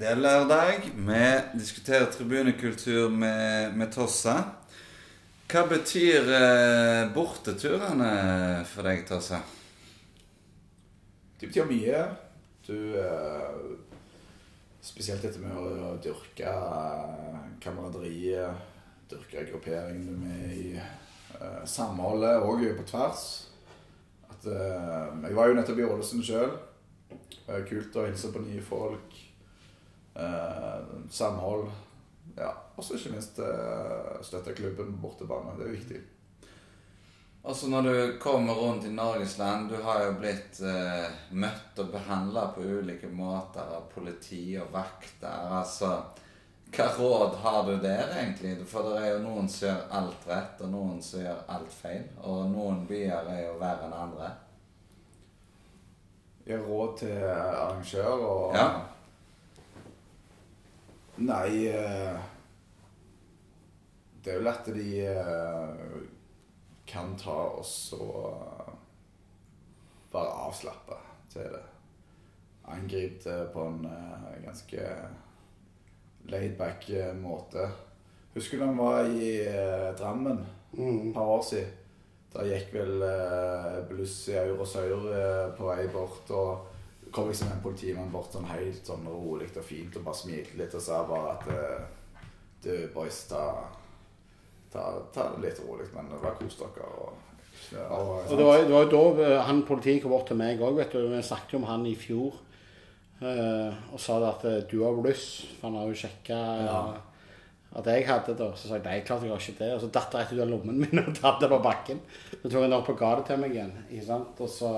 Det er lørdag. Vi diskuterer tribunekultur med Tossa. Hva betyr borteturene for deg, Tossa? Det betyr mye. Spesielt dette med å dyrke kameraderiet, dyrke grupperingen du med i samholdet, og på tvers. Jeg var jo nettopp i Ålesund selv. Kult å hilse på nye folk. Samhold. Ja, også ikke minst støtte klubben på bortebane. Det er viktig. Altså når du kommer rundt i Norges land, du har jo blitt møtt og behandlet på ulike måter av politi og vakter. Altså, hva råd har du der egentlig? For det er jo noen som gjør alt rett, og noen som gjør alt feil. Og noen byer er jo verre enn andre. Jeg har råd til arrangør og... Ja. Nei, det er jo lett at de kan ta oss og være avslappet til det. Angripe det på en ganske laid-back måte. Husker du da han var i Drammen et par år siden? Da gikk vel bluss i Aur og Søyr på vei bort, og kom liksom en politimann bort sånn helt sånn rolig og fint og bare smilte litt og sa bare at du boys, ta det litt rolig, men det var kos dere. Og det var jo da han politiet kom bort til meg også, vet du. Vi snakket om han i fjor og sa det at du har bluss, for han har jo sjekket at jeg hadde det. Så sa jeg, nei, klart jeg har ikke det. Og så datt jeg rett ut av lommen min og tatt det på bakken. Så tok han opp og ga det til meg igjen, ikke sant? Og så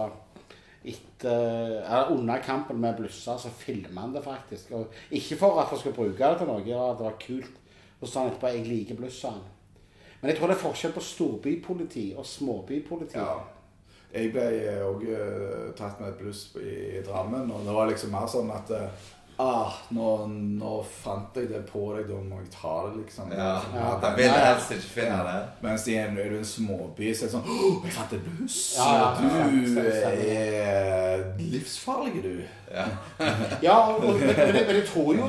under kampen med blussa, så filmet han det faktisk. Og ikke for at jeg skulle bruke det til noe, at det var kult. Og så sa han etterpå, jeg liker blussa. Men jeg tror det er forskjell på storbypoliti og småbypoliti. Ja. Jeg ble også tatt med et bluss i Drammen, og det var liksom mer sånn at nå fant jeg det på deg, da må jeg ta det liksom. Jeg vil helst ikke finne det. Mens er du en småby, så er det sånn, jeg fant et bluss. Du er livsfarlig, du. Ja, men jeg tror jo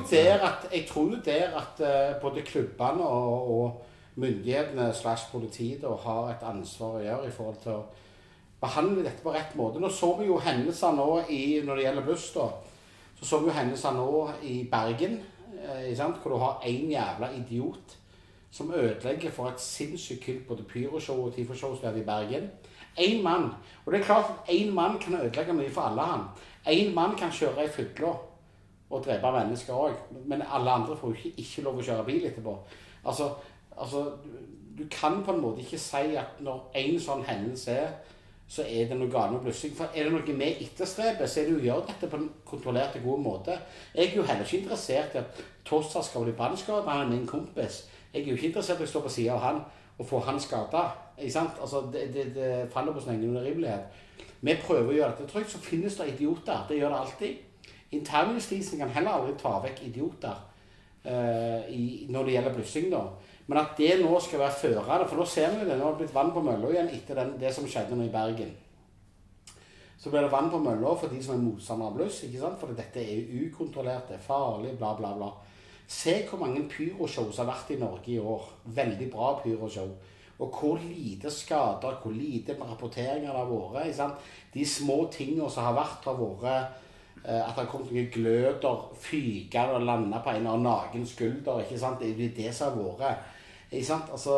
der at både klubbene og myndighetene / politiet har et ansvar å gjøre i forhold til å behandle dette på rett måte. Nå så vi jo hendelser nå når det gjelder buss da, så vi jo hendelser nå i Bergen, hvor du har en jævla idiot som ødelegger for et sinnssykt kult både pyroshow og tifoshow som er i Bergen. En mann, og det er klart at en mann kan ødelegge mye for alle han. En mann kan kjøre i fylla og drepe mennesker også, men alle andre får jo ikke lov å kjøre bil etterpå. Altså, du kan på en måte ikke si at når en sånn hendelse så er det noe galt med blussing. For er det noe med etterstrebet, så er det jo å gjøre dette på en kontrollert og god måte. Jeg er jo heller ikke interessert i at Tossa skal bli brannskadet, han er min kompis. Jeg er jo ikke interessert i å stå på siden av han og få han skadet. Ikke sant? Altså, det faller på sin egen urimelighet. Vi prøver å gjøre dette trygt, så finnes det idioter. Det gjør det alltid. Internjustisen kan heller aldri ta vekk idioter når det gjelder blussing da. Men at det nå skal være førende, for nå ser vi det, nå har det blitt vann på mølla igjen etter det som skjedde nå i Bergen. Så blir det vann på mølla for de som er motstandere av bluss, ikke sant? For dette er ukontrollert, det er farlig, bla bla bla. Se hvor mange pyroshows har vært i Norge i år. Veldig bra pyroshow. Og hvor lite skader, hvor lite rapporteringer det har vært, ikke sant? De små tingene som har vært at det har kommet noen gløder, fyker og landet på en av nagen skulder, ikke sant? Det er det som har vært. Ikke sant? Altså,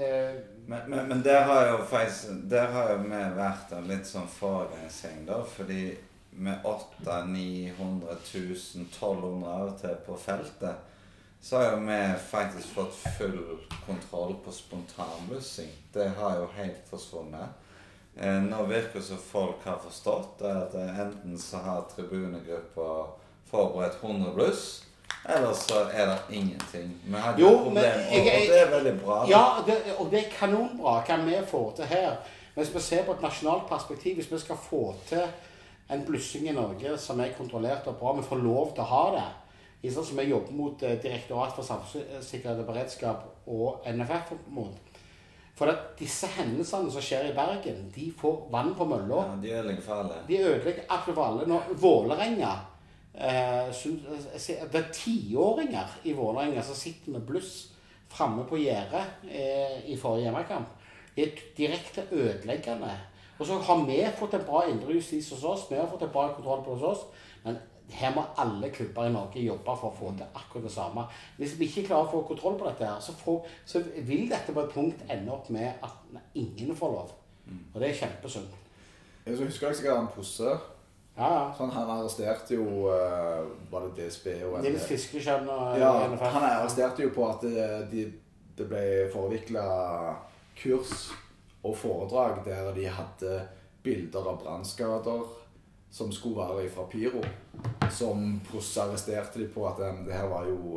Men der har jo faktisk, der har jo vi vært en litt sånn foregangsgjeng da, fordi med 800 900 000, 1200 av og til på feltet, så har jo vi faktisk fått full kontroll på spontanblussing. Det har jo helt forsvunnet. Nå virker det som folk har forstått at enten så har tribunegrupper forberedt 100 bluss, eller så er det ingenting. Vi hadde jo et problem, og det er veldig bra. Ja, og det er kanonbra hva vi får til her. Men hvis vi ser på et nasjonalt perspektiv, hvis vi skal få til en blussing i Norge som er kontrollert og bra, vi får lov til å ha det, i sånn som vi jobber mot Direktorat for samfunnssikkerhet og beredskap og NFF mot. For at disse hendelsene som skjer i Bergen, de får vann på mølla. Ja, de ødelegger for alle. De ødelegger absolutt for alle. Når Vålerenga Det er 10-åringer i Vålerenga som sitter med bluss framme på gjerdet i forrige hjemmekamp. Det er direkte ødeleggende. Og så har vi fått en bra indre justis hos oss, vi har fått en bra kontroll på hos oss, men her må alle klubber i Norge jobbe for å få til akkurat det samme. Hvis vi ikke klarer å få kontroll på dette her, så vil dette på et punkt ende opp med at ingen får lov. Og det er kjempesynd. Jeg husker jeg sikkert han Posse. Ja. Sånn, han arresterte jo var det DSB og Nils Fiskeskjønn og ja, han arresterte jo på at det ble forviklet kurs og foredrag der de hadde bilder av brannskader som skulle være fra Pyro, som Posse arresterte de på at det her var jo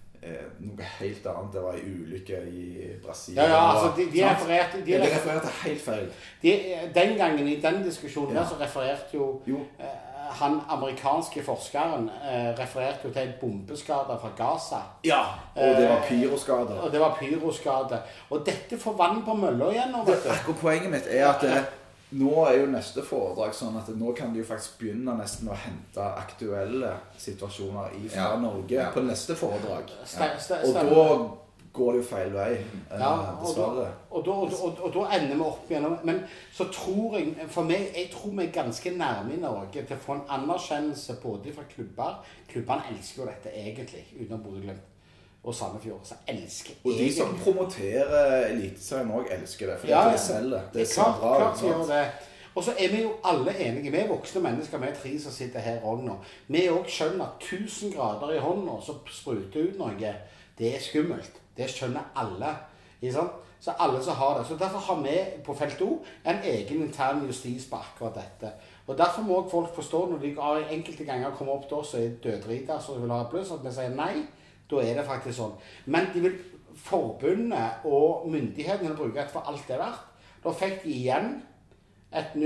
noe helt annet. Det var en ulykke i Brasil. Ja, altså de refererte helt feil. Den gangen i den diskusjonen der så refererte jo han amerikanske forskeren refererte jo til en bombeskade fra Gaza. Ja, og det var pyroskade. Og det var pyroskade. Og dette får vann på mølla igjen nå, vet du. Akkurat poenget mitt er at nå er jo neste foredrag sånn at nå kan de jo faktisk begynne nesten å hente aktuelle situasjoner fra Norge på neste foredrag. Og da går det jo feil vei, dessverre. Og da ender vi opp igjen. Men så tror jeg tror vi er ganske nærme i Norge til å få en anerkjennelse både fra klubber. Klubbene elsker jo dette egentlig, utenom Bodø/Glimt og Sandefjord. Så elsker og de som promoterer Eliteserien også elsker det, for det selger. Det ser bra ut. Og så er vi jo alle enige. Vi er voksne mennesker, vi er 3 som sitter her også nå. Vi er også skjønner at 1000 grader i hånden så spruter ut noe. Det er skummelt. Det skjønner alle. Så alle som har det. Så derfor har vi på felt O en egen intern justis på akkurat dette. Og derfor må folk forstå når de enkelte ganger kommer opp til oss og er dødriter så vil ha pluss, at vi sier nei. Da er det faktisk sånn. Men de vil forbundet og myndighetene bruke det for alt det er verdt. Da fikk de igjen en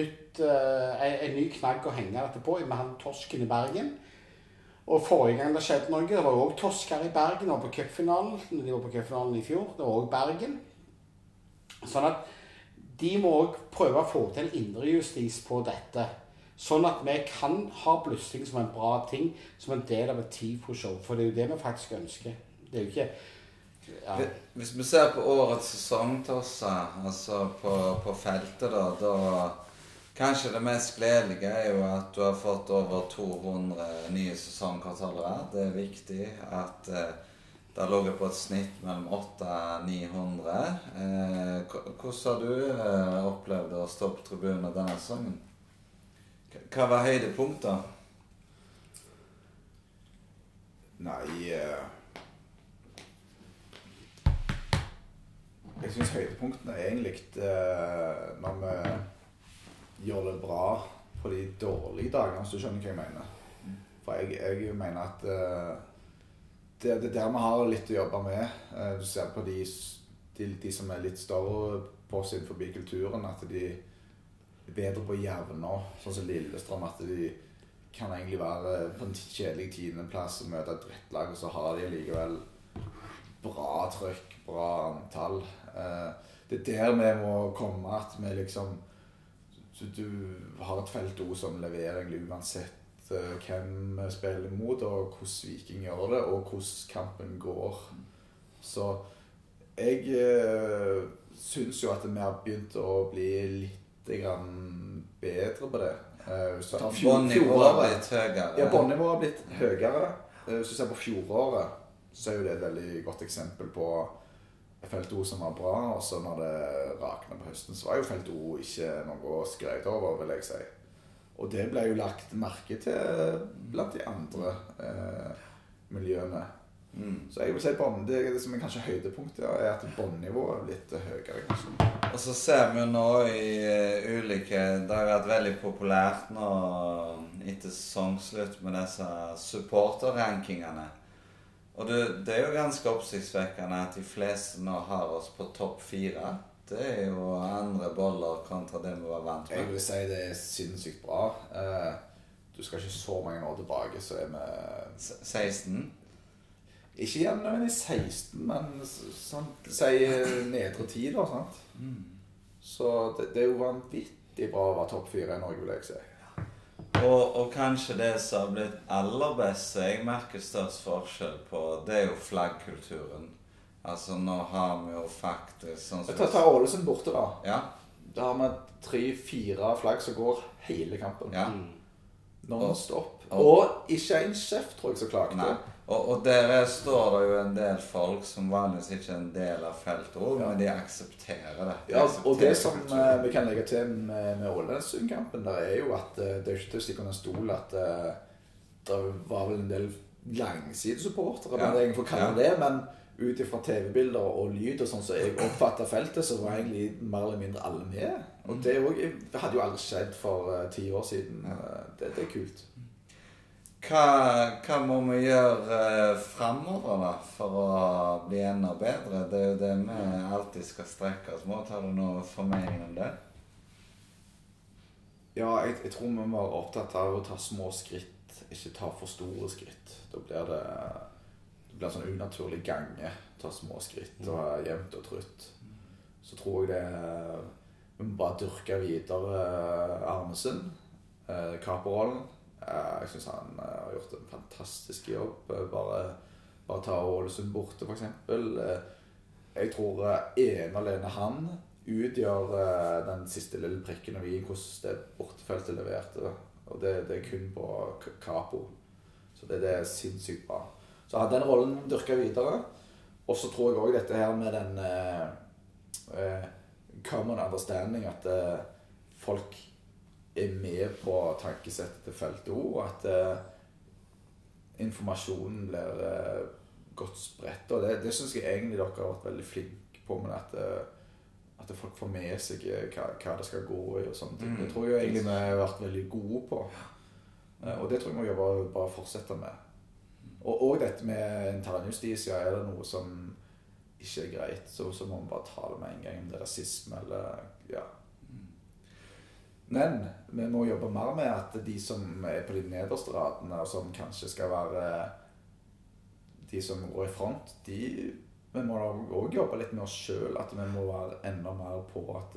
ny knagg å henge dette på med han torsken i Bergen. Og forrige gang det skjedde noe, det var jo også torsker i Bergen, det var på cupfinalen. De var på cupfinalen i fjor, det var også Bergen. Sånn at de må også prøve å få til en indre justis på dette. Sånn at vi kan ha blussing som en bra ting, som en del av et TIFO-show. For det er jo det vi faktisk ønsker. Det er jo ikke... Hvis vi ser på årets sesong, Tossa, altså på feltet da kanskje det mest gledelige er jo at du har fått over 200 nye sesongkartalere. Det er viktig at det har ligget på et snitt mellom 800-900. Hvordan har du opplevd å stå på tribunen denne sesongen? Hva var høydepunktet? Nei, jeg synes høydepunktene er egentlig når vi gjør det bra på de dårlige dagene, så du skjønner hva jeg mener. For jeg mener at det er der vi har litt å jobbe med. Du ser på de som er litt større på oss innenfor kulturen, at de bedre på jevner, sånn som Lillestrøm, at de kan egentlig være på en kjedelig 10. plass og møte et drittlag, og så har de likevel bra trykk, bra antall. Det er der vi må komme, at vi liksom, så du har et felt som leverer egentlig uansett hvem vi spiller mot, og hvordan Viking gjør det, og hvordan kampen går. Så jeg synes jo at vi har begynt å bli litt bedre på det. Båndnivået har blitt høyere. Ja, båndnivået har blitt høyere. Hvis du ser på fjoråret, så er jo det et veldig godt eksempel på felt O som var bra, og så når det raknet på høsten, så var jo felt O ikke noe å skryte over, vil jeg si. Og det ble jo lagt merke til blant de andre miljøene. Så jeg vil si det som er kanskje høydepunktet er at båndnivået er litt høyere kanskje. Og så ser vi jo nå i ulike, det har vært veldig populært nå etter sesongslutt med disse supporterrankingene. Og det er jo ganske oppsiktsvekkende at de fleste nå har oss på topp 4. Det er jo andre boller kontra det vi var vant med. Jeg vil si det er sinnssykt bra. Du skal ikke så mange år tilbake, så er vi 16? Ikke gjerne i 16, men sånn, si nedre 10 da, sant? Så det er jo vanvittig bra å være topp 4 i Norge, vil jeg si. Og kanskje det som har blitt aller best, så jeg merker størst forskjell på, det jo flaggkulturen. Altså, nå har vi jo faktisk sånn Jeg tar Ålesund borte da. Ja. Da har vi 3-4 flagg som går hele kampen. Ja. Non-stop. Og ikke en sjef, tror jeg, som klagde. Nei. Og der står det jo en del folk som vanligvis ikke er en del av feltet også, men de aksepterer det. Og det som vi kan legge til med Ålesund-kampen, der er jo at det er ikke til å stikke under stol at det var vel en del langsidesupportere, men det er egentlig for å kalle det, men ut ifra TV-bilder og lyd og sånn, så jeg oppfattet feltet, så var egentlig mer eller mindre alle med. Og det hadde jo aldri skjedd for 10 år siden. Det er kult. Hva må vi gjøre fremover da, for å bli enda bedre? Det er jo det vi alltid skal strekke oss mot. Har du noe formening om det? Ja, jeg tror vi må være opptatt av å ta små skritt, ikke ta for store skritt. Da blir det sånn unaturlig gange, ta små skritt og være jevnt og trutt. Så tror jeg vi må bare dyrke videre Arnesen, Kaperollen. Jeg synes han har gjort en fantastisk jobb. Bare ta Ålesund borte, for eksempel. Jeg tror alene han utgjør den siste lille prikken og vi hvordan det bortefeltet leverte. Og det er kun på Capo. Så det er sinnssykt bra. Så den rollen dyrker videre. Og så tror jeg også dette her med den common understanding, at folk er med på tankesettet til feltet og at informasjonen blir godt spredt. Og det synes jeg egentlig dere har vært veldig flinke på, men at folk får med seg hva det skal gå i og sånt. Det tror jeg egentlig vi har vært veldig gode på. Og det tror jeg vi jobber bare fortsette med. Og dette med internjustis, ja, er det noe som ikke er greit, så må man bare ta det med en gang, om det er rasisme eller ja. Men vi må jobbe mer med at de som er på de nederste radene, og som kanskje skal være de som går i front, vi må også jobbe litt med oss selv, at vi må være enda mer på at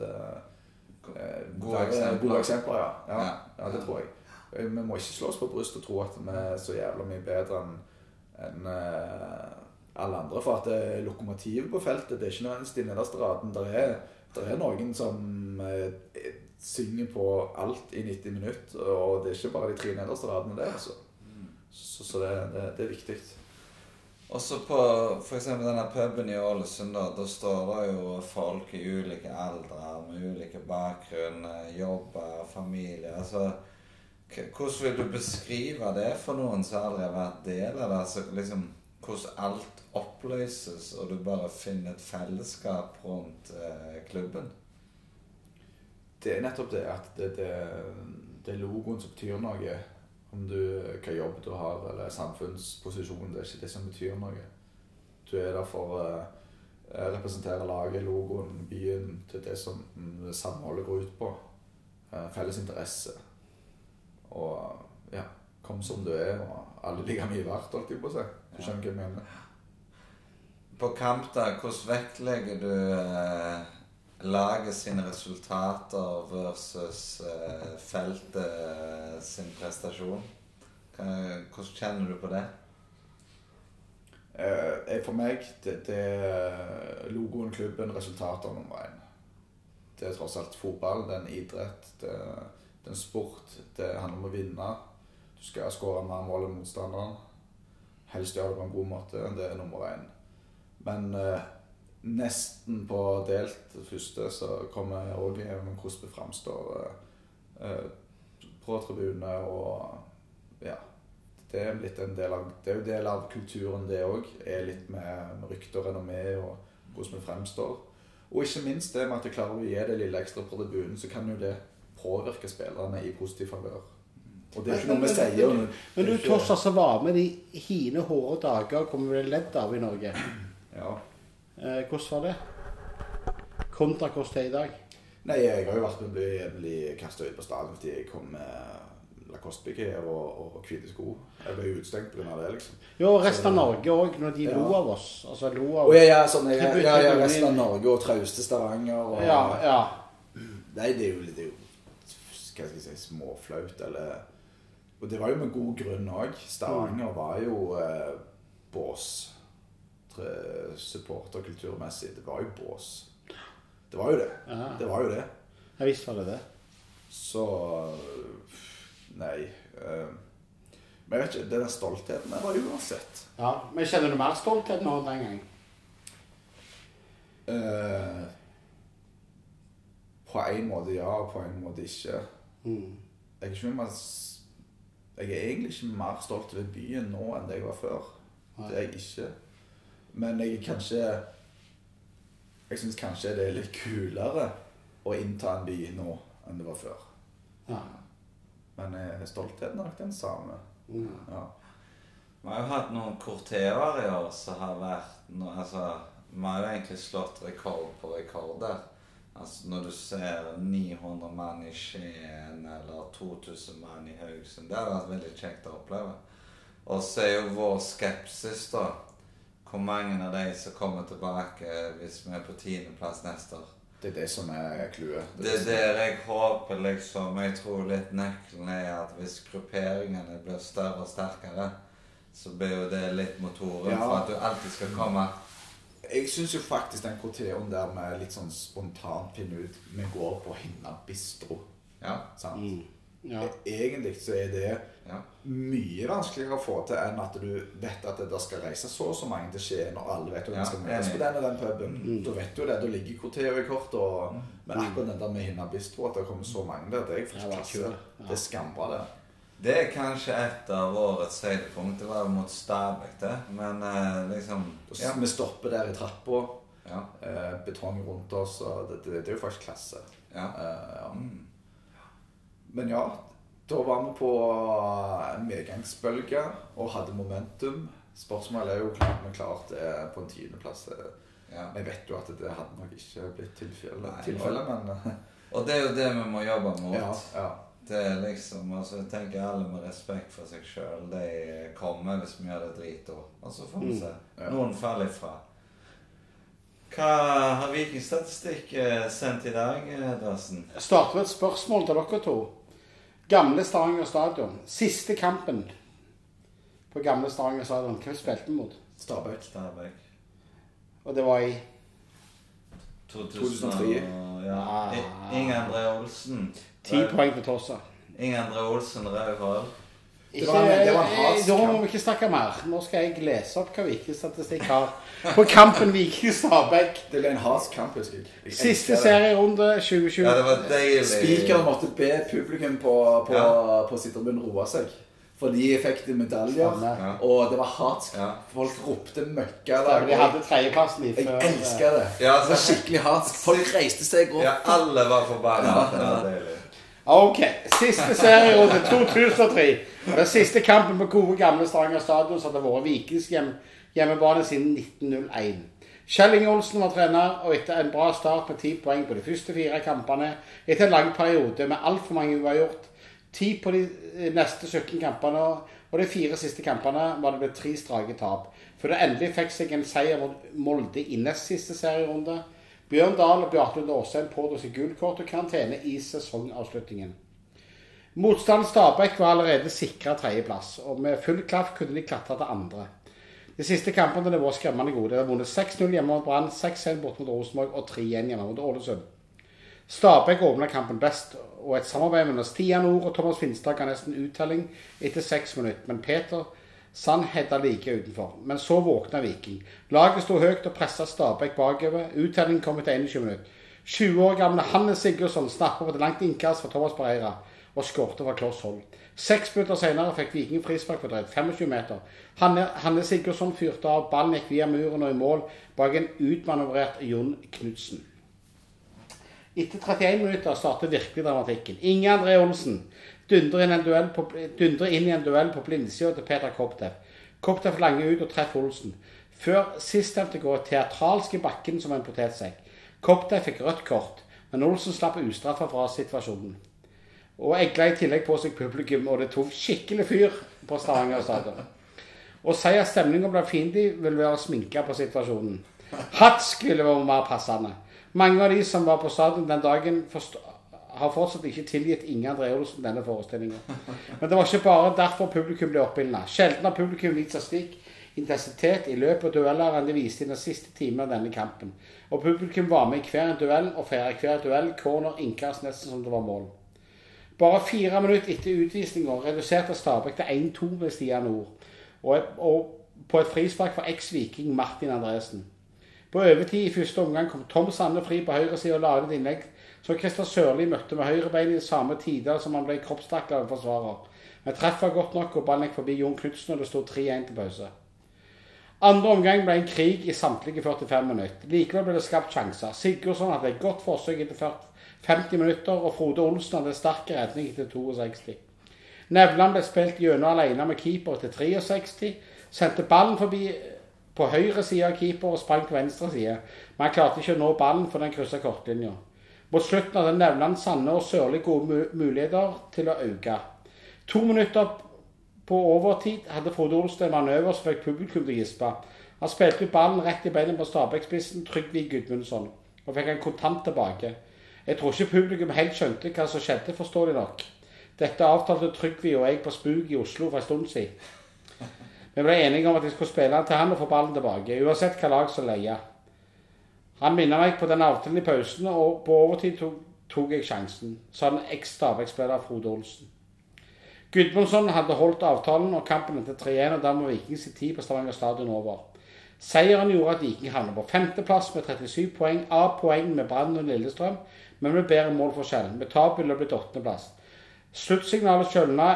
gode eksempler, ja, det tror jeg. Vi må ikke slå oss på bryst og tro at vi er så jævla mye bedre enn alle andre, for at lokomotivet på feltet, det er ikke nødvendigvis de nederste raden. Det er noen som synger på alt i 90 minutter, og det er ikke bare de 3 nederste radene det, altså. Så det er viktig. Også på for eksempel denne puben i Ålesund, da står det jo folk i ulike aldre, med ulike bakgrunn, jobber, familie. Altså, hvordan vil du beskrive det for noen som aldri har vært del av det? Altså, liksom, hvordan alt oppløses, og du bare finner et fellesskap rundt klubben? Det er nettopp det at det er logoen som betyr noe. Om hva jobb du har, eller samfunnsposisjon, det er ikke det som betyr noe. Du er der for å representere laget, logoen, byen, til det som samholdet går ut på. Felles interesse. Og ja, kom som du er, og alle ligger mye verdt, holdt jeg på å si. Du skjønner hva jeg mener. På kamp da, hvordan vektlegger du laget sine resultater versus feltet sin prestasjon? Hvordan kjenner du på det? For meg, det er logoen, klubben, resultater nummer 1. Det er tross alt fotball, det er en idrett, det er en sport, det handler om å vinne. Du skal skåre mer mål enn motstanderen. Helst gjøre det på en god måte, det er nummer 1. Men nesten på delt første så kommer jeg også med hvordan vi fremstår på tribune, og ja, det er blitt en del av, det er jo del av kulturen det også, er litt med rykte og renommé og hvordan vi fremstår. Og ikke minst det med at jeg klarer å gi det lille ekstra på tribunen, så kan jo det påvirke spillerne i positiv favør. Og det er ikke noe vi sier. Men du tross altså var med de hine hårde dager hvor vi ble ledd av i Norge. Ja. Hvordan var det? Kontra hvordan det er i dag? Nei, jeg har jo vært med å bli jævlig kastet ut på stadion fordi jeg kom med Lacoste-piké og hvite sko. Jeg ble utstengt på grunn av det, liksom. Jo, resten av Norge også, når de lo av oss. Altså lo av... sånn, resten av Norge og trauste Stavanger og... Ja. Nei, det er jo hva skal jeg si, småflaut, eller... Og det var jo med god grunn også. Stavanger var jo bås. Supporterkulturmessig. Det var jo bås. Det var jo det. Ja. Det var jo det. Jeg visste var det. Så nei. Men jeg vet ikke, den stoltheten der var uansett. Ja, men kjenner du mer stolthet nå enn den gang? På en måte ja, og på en måte ikke. Jeg er egentlig ikke mer stolt ved byen nå enn det jeg var før. Det er jeg ikke. Men jeg synes kanskje det er litt kulere å innta en by nå enn det var før. Ja. Men stoltheten er nok den samme. Ja. Vi har jo hatt noen korterer i år som har vært vi har jo egentlig slått rekord på rekorder. Altså når du ser 900 mann i Skien eller 2000 mann i Haugesund, det har vært veldig kjekt å oppleve. Og så er jo vår skepsis da, hvor mange av de som kommer tilbake hvis vi er på 10. plass neste år. Det er det som er kluet. Det er der jeg håper liksom, jeg tror litt nøkkelen er at hvis grupperingene blir større og sterkere, så blir jo det litt motoren for at du alltid skal komme. Jeg synes jo faktisk den korteren der med litt sånn spontant pinne ut, vi går på Hinna Bistro. Ja. Sant? Ja. Egentlig så er det mye vanskeligere å få til enn at du vet at det skal reise så mange til Skien, og alle vet jo at vi skal møtes på den og den puben. Da vet du det, da ligger korteren i kort, men akkurat den der med Hinna Bistro, at det kommer så mange der, det er først klasse. Det er skambra det. Det er kanskje et av årets høydepunkt, det var jo mot Stabæk det, men liksom... Vi stopper der i trappa, betong rundt oss, og det er jo faktisk klasse. Men ja, da var vi på en medgangsbølge og hadde momentum. Spørsmålet er jo klart vi klarte på en 10. plass. Jeg vet jo at det hadde nok ikke blitt tilfelle, men... Og det er jo det vi må jobbe mot. Ja. Det er liksom, altså jeg tenker alle med respekt for seg selv, de kommer hvis vi gjør det drit også. Og så får vi se. Noen faller ifra. Hva har Vikingstatistikk sendt i dag, Dassen? Jeg starter med et spørsmål til dere to. Gamle Stavanger Stadion. Siste kampen på Gamle Stavanger Stadion. Hva spilte vi mot? Stabæk. Og det var i? 2003. Inge André Olsen. 10 poeng til Tossa. Inge André Olsen, rød hold. Det var en hard Da må vi ikke snakke mer. Nå skal jeg lese opp hva Vikingstatistikk har på kampen Viking-Stabæk. Det ble en hard kamp, husker jeg. Siste serierunde 2020. Ja, det var deilig. Spikeren måtte be publikum på Sitterbunnen roe seg. For de fikk de medaljer, og det var hatsk. Folk ropte møkka. De hadde tredjeplassen i før. Jeg elsker det. Det var skikkelig hatsk. Folk reiste seg opp. Ja, alle var forbannet. Det var deilig. Ok, siste serierunde 2003. Den siste kampen på gode gamle Stavanger Stadion så hadde vært Vikings hjemmebane siden 1901. Kjell Inge Olsen var trener, og etter en bra start med 10 poeng på de første 4 kampene, etter en lang periode med alt for mange uavgjort, 10 på de neste 17 kampene, og de 4 siste kampene var det blitt 3 strake tap, før det endelig fikk seg en seier mot Molde i nest siste serierunde. Bjørn Dahl og Bjarte Lunde Åsheim pådro seg gulkort og karantene i sesongavslutningen. Motstand Stabæk var allerede sikret 3. plass, og med full klaff kunne de klatre til 2. De siste kampene var skremmende gode. Det var vunnet 6-0 hjemme mot Brann, 6-1 bort mot Rosenborg og 3-1 hjemme mot Ålesund. Stabæk åpnet kampen best, og et samarbeid mellom Stian Nord og Thomas Finstad ga nesten uttelling etter 6 minutter, men Peter Sand hedda like utenfor. Men så våkna Viking. Laget stod høyt og presset Stabæk bakover. Uttellingen kom etter 21 minutter. 20 år gamle Hanne Sigurdsson snappet på et langt innkast fra Thomas Pereira og skårte fra kloss hold. 6 minutter senere fikk Viking frispark for drøyt 25 meter. Hanne Sigurdsson fyrte av, ballen gikk via muren og i mål bak en utmanøvrert Jon Knudsen. Etter 31 minutter startet virkelig dramatikken. Inge André Olsen dundrer inn i en duell på blindsida til Peter Koptev. Koptev langer ut og treffer Olsen. Før sistnevnte går teatralsk i bakken som en potetsekk. Koptev fikk rødt kort, men Olsen slapp ustraffa fra situasjonen. Og egla i tillegg på seg publikum, og det tok skikkelig fyr på Stavanger Stadion. Å si at stemningen ble fiendtlig vil være sminka på situasjonen. Hatsk ville være mer passende. Mange av de som var på stadion den dagen har fortsatt ikke tilgitt Inge André Olsen denne forestillingen. Men det var ikke bare derfor publikum ble oppildnet. Sjelden har publikum vist seg slik intensitet i løpet av dueller enn det viste i den siste timen av denne kampen. Og publikum var med i hver en duell og feiret hver duell, corner, innkast nesten som det var mål. Bare 4 minutter etter utvisningen reduserte Stabæk til 1-2 med Stian Nord, og på et frispark for eks-viking Martin Andresen. På overtid i første omgang kom Tom Sanne fri på høyre side og laget et innlegg, så Christer Sørli møtte med høyrebein i samme tider som han ble kroppstaklet av forsvarer. Men treffer godt nok, og ballen gikk forbi Jon Knudsen, og det stod 3-1 til pause. Andre omgang ble en krig i samtlige 45 minutter. Likevel ble det skapt sjanser. Sigurdsson hadde et godt forsøk etter 50 minutter, og Frode Olsen hadde sterk redning etter 62. Nevland ble spilt gjennom alene med keeper til 63, sendte ballen forbi på høyre side av keeper og sprang på venstre side, men han klarte ikke å nå ballen for den krysset kortlinja. Mot slutten hadde Nevland, Sanne og Sørli gode muligheter til å øke. 2 minutter på overtid hadde Frode Olsen en manøver som fikk publikum til å gispe. Han spilte ut ballen rett i beinen på Stabæk-spissen Trygve Gudmundsson, og fikk en kontant tilbake. Jeg tror ikke publikum helt skjønte hva som skjedde, forståelig nok. Dette avtalte Trygve og jeg på Spuk i Oslo for en stund siden. Vi ble enige om at jeg skulle spille han til han og få ballen tilbake, uansett hva lag som leier. Han minner meg på den avtalen i pausen, og på overtid tok jeg sjansen, sa den eks-Stabæk-spiller Frode Olsen. Gudmundsson hadde holdt avtalen, og kampen etter 3-1, og der må Viking sin tid på Stavanger Stadion over. Seieren gjorde at Viking havnet på 5. plass med 37 poeng, av poeng med Brann og Lillestrøm, men med bedre målforskjell. Med tap ville det blitt 8. plass. Sluttsignalet kjølna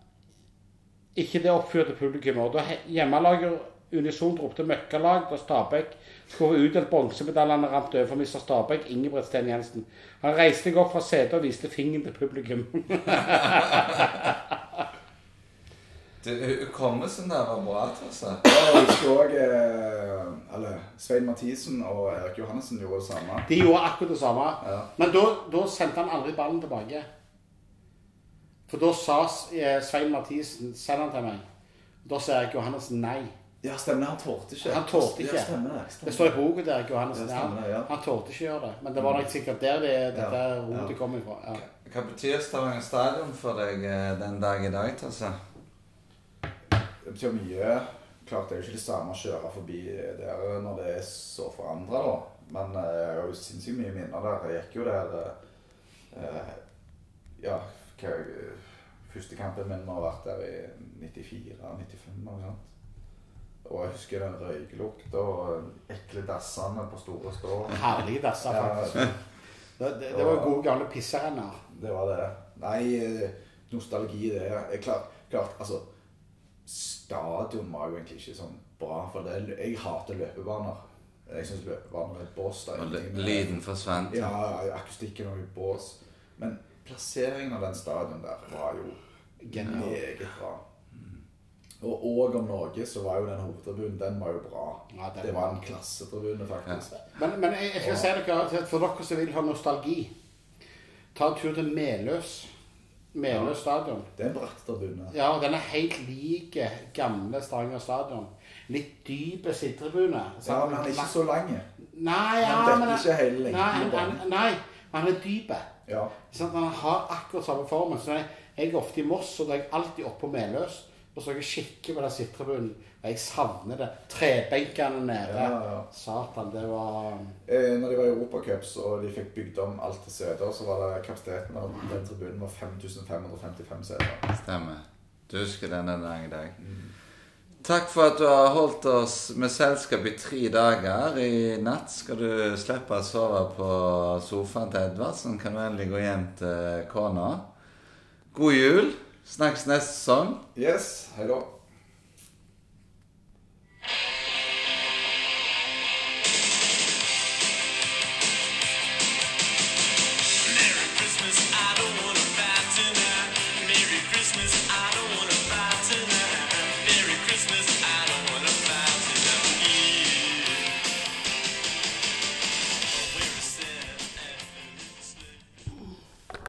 ikke det oppfyrte publikum, og da hjemmelager unisont ropte møkkalag da Stabæk skulle få utdelt bronsemedaljene ramt over for Mr. Stabæk, Ingebrigt Sten Jensen. Han reiste opp fra setet og viste fingeren til publikum. Hukommelsen der var bra, altså. Jeg husker også, Svein Mathisen og Erik Johannessen gjorde det samme. De gjorde akkurat det samme, ja. Men da sendte han aldri ballen tilbake. For da sa Svein Mathisen, send han til meg. Da sa Erik Johannessen nei. Ja, stemmer, han tårte ikke. Han tårte ikke. Ja, stemmer. Det står i boken til Erik Johannessen. Ja, stemmer, ja. Han tårte ikke gjøre det. Men det var nok sikkert der dette rodet kom ifra. Ja. Hva betyr Stavanger Stadion for deg den dag i dag, altså? Det betyr mye. Klart det er jo ikke det samme å kjøre forbi der når det er så forandret da. Men jeg har jo sinnssykt mye minner der. Jeg gikk jo der, første kampen min har vært der i 94-95 og sånt. Og jeg husker den røykelukta og ekle dassene på store stå. Herlige dasser, faktisk. Det var gode gamle pisserenner. Det var det. Nei, nostalgi det er klart, altså, stadion var jo egentlig ikke sånn bra, for jeg hater løpebaner. Jeg synes løpebaner er et bås der. Og lyden forsvant. Ja, akustikken var jo bås. Men plasseringen av den stadion der var jo meget bra. Og om Norge så var jo den hovedtribunen, den var jo bra. Ja, det var en klassetribune faktisk. Ja. Men jeg skal si dere, for dere som vil ha nostalgi, ta en tur til Meløs stadion. Det er en bratt tribune. Ja, den er helt like gamle Stavanger stadion. Litt dype sittetribune. Ja, men han er ikke så lang. Nei, han dekker ikke hele lengden. Nei, han er dype. Ja. Sånn, han har akkurat samme formen. Så jeg er ofte i Moss, og da er jeg alltid oppe på Meløs. Og så jeg kikker på den sittetribunen, og jeg savner det. Trebenkene nede. Ja. Satan, det var... Når de var i Europacups, og de fikk bygd om alt til seter, så var det kapasiteten av den tribunen var 5555 seter. Stemmer. Du husker denne dag i dag. Takk for at du har holdt oss med selskap i 3 dager. I natt skal du slippe å sove på sofaen til Edvardsen. Kan du endelig gå hjem til kona. God jul. Snakkes neste sesong. Yes, hei da.